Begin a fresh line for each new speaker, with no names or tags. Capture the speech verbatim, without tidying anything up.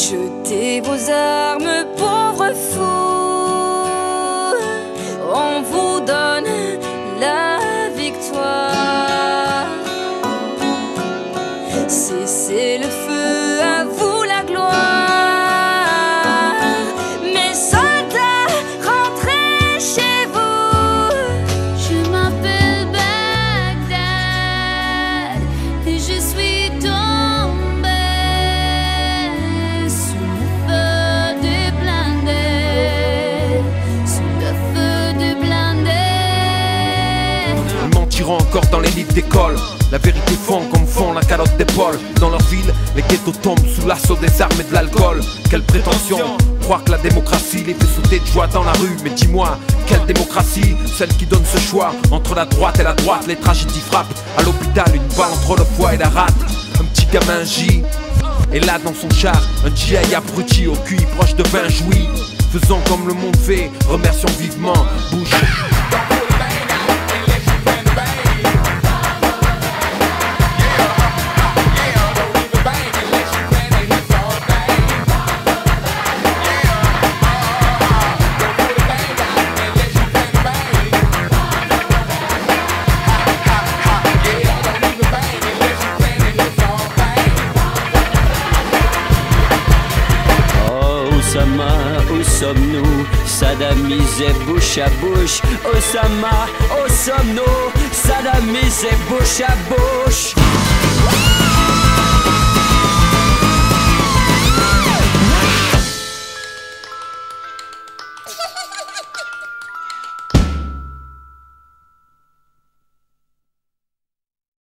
Jetez vos armes, pauvres fous, on vous donne la victoire. Cessez le feu, à vous la gloire. Mes soldats, rentrez chez vous. Je m'appelle Bagdad et je suis tombée sous le feu des blindés, sous le feu des blindés.
Ils mentiront encore dans les livres d'école. La vérité fond comme fond la calotte d'épaule. Dans leur ville, les ghettos tombent sous l'assaut des armes et de l'alcool. Quelle prétention, croire que la démocratie les fait sauter de joie dans la rue. Mais dis-moi, quelle démocratie? Celle qui donne ce choix entre la droite et la droite. Les tragédies frappent à l'hôpital, une balle entre le foie et la rate. Un petit gamin gît, et là dans son char, un G I abruti au cul proche de vingt jouis. Faisons comme le monde fait, remercions vivement Bush.
Osama, où sommes-nous? Saddamisé bouche à bouche. Osama, où sommes-nous? Saddamisé bouche à bouche.